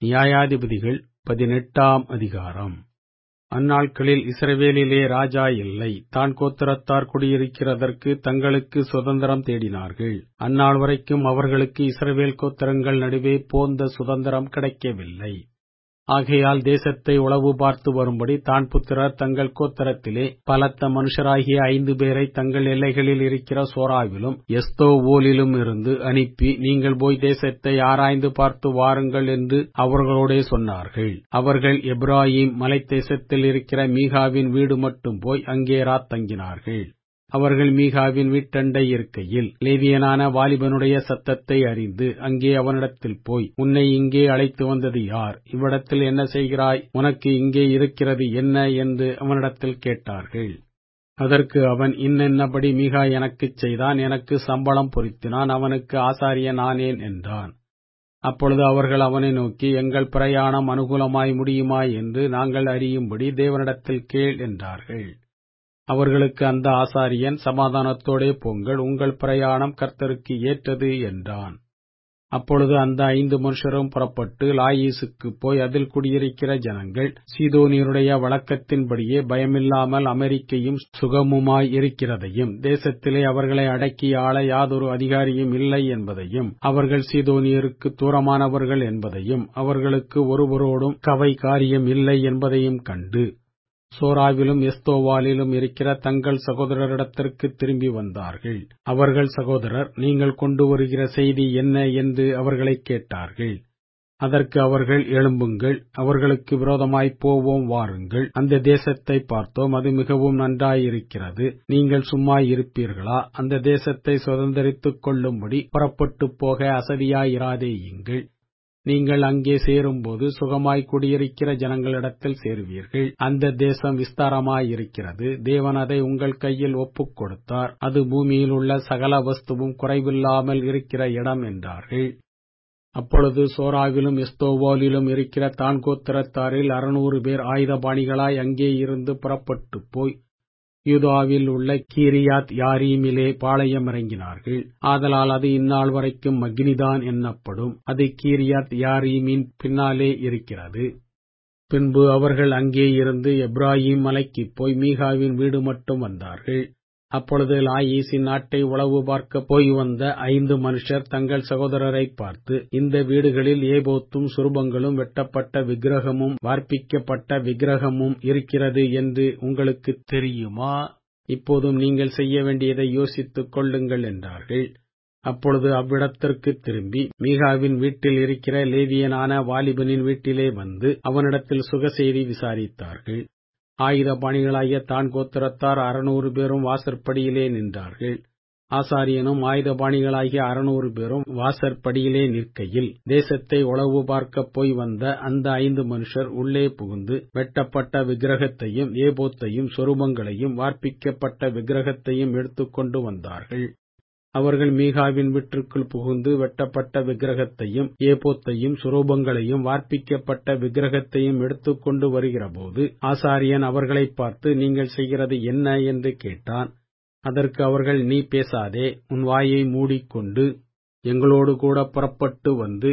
நியாயாதிபதிகள் 18ஆம் அதிகாரம். அந்நாட்களில் இஸ்ரவேலிலே ராஜா இல்லை. தான் கோத்திரத்தார் குடியிருக்கிறதற்கு தங்களுக்கு சுதந்திரம் தேடினார்கள். அந்நாள் வரைக்கும் அவர்களுக்கு இஸ்ரவேல் கோத்திரங்கள் நடுவே போந்த சுதந்திரம் கிடைக்கவில்லை. ஆகையால் தேசத்தை உளவு பார்த்து வரும்படி தான் புத்திரர் தங்கள் கோத்திரத்திலே பலத்த மனுஷராகிய 5 பேரை தங்கள் எல்லைகளில் இருக்கிற சோராவிலும் எஸ்தோவோலிலும் இருந்து அனுப்பி, நீங்கள் போய் தேசத்தை ஆராய்ந்து பார்த்து வாருங்கள் என்று அவர்களோடே சொன்னார்கள். அவர்கள் எப்பிராயீம் மலைத்தேசத்தில் இருக்கிற மீகாவின் வீடு மட்டும் போய் அங்கே ராத்தங்கினார்கள். அவர்கள் மீகாவின் வீட்டண்டை இருக்கையில் லேவியனான வாலிபனுடைய சத்தத்தை அறிந்து அங்கே அவனிடத்தில் போய், உன்னை இங்கே அழைத்து வந்தது யார்? இவ்விடத்தில் என்ன செய்கிறாய்? உனக்கு இங்கே இருக்கிறது என்ன என்று அவனிடத்தில் கேட்டார்கள். அதற்கு அவன், இன்னென்னபடி மீகா எனக்குச் செய்தான், எனக்கு சம்பளம் பொருத்தினான், அவனுக்கு ஆசாரியன் ஆனேன் என்றான். அப்பொழுது அவர்கள் அவனை நோக்கி, எங்கள் பிரயாணம் அனுகூலமாய் முடியுமா என்று நாங்கள் அறியும்படி தேவனிடத்தில் கேள் என்றார்கள். அவர்களுக்கு அந்த ஆசாரியன், சமாதானத்தோடே போங்கள், உங்கள் பிரயாணம் கர்த்தருக்கு ஏற்றது என்றான். அப்பொழுது அந்த 5 மனுஷரும் புறப்பட்டு லாயீசுக்குப் போய் அதில் குடியிருக்கிற ஜனங்கள் சீதோனியருடைய வழக்கத்தின்படியே பயமில்லாமல் அமெரிக்கையும் சுகமுமாய் இருக்கிறதையும், தேசத்திலே அவர்களை அடக்கி ஆள யாதொரு அதிகாரியும் இல்லை என்பதையும், அவர்கள் சீதோனியருக்கு தூரமானவர்கள் என்பதையும், அவர்களுக்கு ஒருவரோடும் கவை காரியம் இல்லை என்பதையும் கண்டு சோராவிலும் எஸ்தோவாலிலும் இருக்கிற தங்கள் சகோதரரிடத்திற்கு திரும்பி வந்தார்கள். அவர்கள் சகோதரர், நீங்கள் கொண்டு வருகிற செய்தி என்ன என்று அவர்களை கேட்டார்கள். அதற்கு அவர்கள், எழும்புங்கள், அவர்களுக்கு விரோதமாய்ப் போவோம், வாருங்கள். அந்த தேசத்தை பார்த்தோம், அது மிகவும் நன்றாயிருக்கிறது. நீங்கள் சும்மா இருப்பீர்களா? அந்த தேசத்தை சுதந்தரித்துக் கொள்ளும்படி புறப்பட்டுப் போக அசதியாயிராதேயுங்கள். நீங்கள் அங்கே சேரும்போது சுகமாய் குடியிருக்கிற ஜனங்களிடத்தில் சேருவீர்கள். அந்த தேசம் விஸ்தாரமாயிருக்கிறது. தேவன் அதை உங்கள் கையில் ஒப்புக் கொடுத்தார். அது பூமியில் உள்ள சகல வஸ்துவும் குறைவில்லாமல் இருக்கிற இடம் என்றார்கள். அப்பொழுது சோராவிலும் எஸ்தோவோலிலும் இருக்கிற தான் கோத்திரத்தாரில் 600 பேர் ஆயுதபாணிகளாய் அங்கே இருந்து புறப்பட்டுப் போய் யூதாவில் உள்ள கீரியாத் யாரீமிலே பாளையம் இறங்கினார்கள். ஆதலால் அது இந்நாள் வரைக்கும் மக்னிதான் என்னப்படும். அது கீரியாத் யாரீமின் பின்னாலே இருக்கிறது. பின்பு அவர்கள் அங்கே இருந்து எப்பிராயீம் மலைக்குப் போய் மீகாவின் வீடு மட்டும் வந்தார்கள். அப்பொழுது லாயீசின் நாட்டை உளவு பார்க்க போய் வந்த 5 மனுஷர் தங்கள் சகோதரரை பார்த்து, இந்த வீடுகளில் ஏபோத்தும் சுரூபங்களும் வெட்டப்பட்ட விக்கிரகமும் வார்ப்பிக்கப்பட்ட விக்கிரகமும் இருக்கிறது என்று உங்களுக்கு தெரியுமா? இப்போதும் நீங்கள் செய்ய வேண்டியதை யோசித்துக் கொள்ளுங்கள் என்றார்கள். அப்பொழுது அவ்விடத்திற்கு திரும்பி மீகாவின் வீட்டில் இருக்கிற லேவியனான வாலிபனின் வீட்டிலே வந்து அவனிடத்தில் சுகசெய்தி விசாரித்தார்கள். ஆயுதபாணிகளாகிய தான் கோத்திரத்தார் 600 பேரும் வாசற்படியிலே நின்றார்கள். ஆசாரியனும் ஆயுதபாணிகளாகிய 600 பேரும் வாசற்படியிலே நிற்கையில், தேசத்தை உளவு பார்க்க போய் வந்த அந்த 5 மனுஷர் உள்ளே புகுந்து வெட்டப்பட்ட விக்கிரகத்தையும் ஏபோத்தையும் சொரூபங்களையும் வார்ப்பிக்கப்பட்ட விக்கிரகத்தையும் எடுத்துக்கொண்டு வந்தார்கள். அவர்கள் மீகாவின் வீட்டிற்குள் புகுந்து வெட்டப்பட்ட விக்கிரகத்தையும் ஏபோத்தையும் சுரூபங்களையும் வார்ப்பிக்கப்பட்ட விக்கிரகத்தையும் எடுத்துக்கொண்டு வருகிறபோது ஆசாரியன் அவர்களைப் பார்த்து, நீங்கள் செய்கிறது என்ன என்று கேட்டான். அதற்கு அவர்கள், நீ பேசாதே, உன் வாயை மூடிக்கொண்டு எங்களோடு கூட புறப்பட்டு வந்து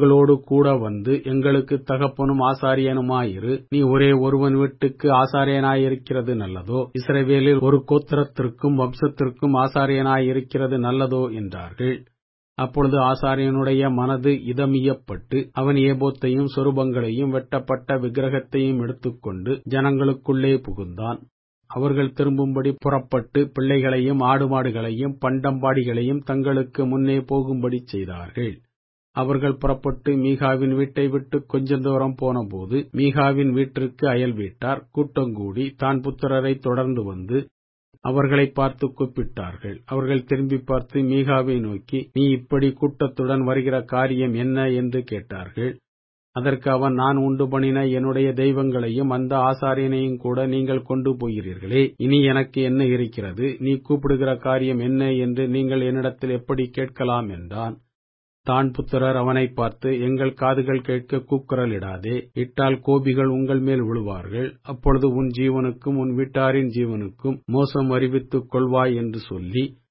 எங்களுக்கு தகப்பனும் ஆசாரியனுமாயிரு. நீ ஒரே ஒருவன் வீட்டுக்கு ஆசாரியனாயிருக்கிறது நல்லதோ, இஸ்ரவேலில் ஒரு கோத்திரத்திற்கும் வம்சத்திற்கும் ஆசாரியனாயிருக்கிறது நல்லதோ என்றார்கள். அப்பொழுது ஆசாரியனுடைய மனது இதமியப்பட்டு அவன் ஏபோத்தையும் சொரூபங்களையும் வெட்டப்பட்ட விக்கிரகத்தையும் எடுத்துக்கொண்டு ஜனங்களுக்குள்ளே புகுந்தான். அவர்கள் திரும்பும்படி புறப்பட்டு பிள்ளைகளையும் ஆடுமாடுகளையும் பண்டம்பாடிகளையும் தங்களுக்கு முன்னே போகும்படி செய்தார்கள். அவர்கள் புறப்பட்டு மீகாவின் வீட்டை விட்டு கொஞ்ச தூரம் போனபோது மீகாவின் வீட்டிற்கு அயல் வீட்டார் கூட்டங்கூடி தான் புத்திரரை தொடர்ந்து வந்து அவர்களை பார்த்து கூப்பிட்டார்கள். அவர்கள் திரும்பி பார்த்து மீகாவை நோக்கி, நீ இப்படி கூட்டத்துடன் வருகிற காரியம் என்ன என்று கேட்டார்கள். அதற்கு அவன், நான் உண்டு பண்ணின என்னுடைய தெய்வங்களையும் அந்த ஆசாரியனையும் கூட நீங்கள் கொண்டு போகிறீர்களே, இனி எனக்கு என்ன இருக்கிறது? நீ கூப்பிடுகிற காரியம் என்ன என்று நீங்கள் என்னிடத்தில் எப்படி கேட்கலாம் என்றான். தான் புத்திரர் அவனை பார்த்து, எங்கள் காதுகள் கேட்க கூக்குரலிடாதே, இட்டால் கோபிகள் உங்கள் மேல் விழுவார்கள். அப்பொழுது உன் ஜீவனுக்கும் உன் வீட்டாரின் ஜீவனுக்கும் மோசம் அறிவித்துக் கொள்வாய் என்று சொல்லி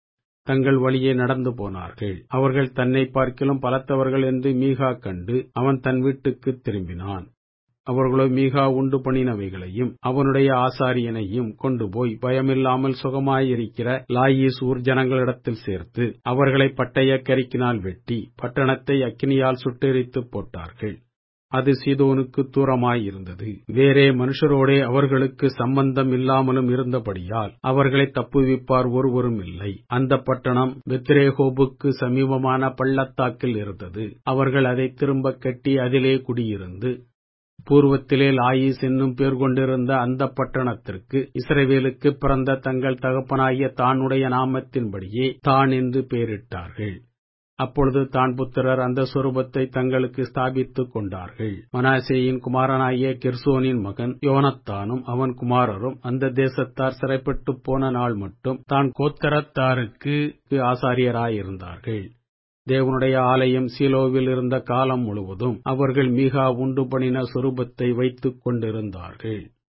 தங்கள் வழியே நடந்து போனார்கள். அவர்கள் தன்னை பார்க்கிலும் பலத்தவர்கள் என்று மீகா கண்டு அவன் தன் வீட்டுக்குத் திரும்பினான். அவர்களோ மீகா உண்டு பண்ணினவைகளையும் அவனுடைய ஆசாரியனையும் கொண்டு போய் பயமில்லாமல் சுகமாயிருக்கிற லாயீஸ் ஊர் ஜனங்களிடத்தில் சேர்த்து அவர்களை பட்டய கரிக்கினால் வெட்டி பட்டணத்தை அக்கினியால் சுட்டெரித்துப் போட்டார்கள். அது சீதோனுக்கு தூரமாயிருந்தது. வேறே மனுஷரோடே அவர்களுக்கு சம்பந்தம் இல்லாமலும் இருந்தபடியால் அவர்களை தப்புவிப்பார் ஒருவரும் இல்லை. அந்த பட்டணம் பெத்ரேகோபுக்கு சமீபமான பள்ளத்தாக்கில் இருந்தது. அவர்கள் அதை திரும்ப கட்டி அதிலே குடியிருந்து பூர்வத்திலே லாயீஸ் என்னும் பேர் கொண்டிருந்த அந்த பட்டணத்திற்கு இஸ்ரவேலுக்கு பிறந்த தங்கள் தகப்பனாகிய தானுடைய நாமத்தின்படியே தான் என்று பெயரிட்டார்கள். அப்பொழுது தான் புத்திரர் அந்த சொரூபத்தை தங்களுக்கு ஸ்தாபித்துக் கொண்டார்கள். மனாசேயின் குமாரனாகிய கெர்சோனின் மகன் யோனத்தானும் அவன் குமாரரும் அந்த தேசத்தார் சிறைப்பட்டுப் போன நாள் மட்டும் தான் கோத்திரத்தாருக்கு ஆசாரியராயிருந்தார்கள். தேவனுடைய ஆலயம் சீலோவில் இருந்த காலம் முழுவதும் அவர்கள் மீகா உண்டு பண்ணின சொரூபத்தை வைத்துக் கொண்டிருந்தார்கள்.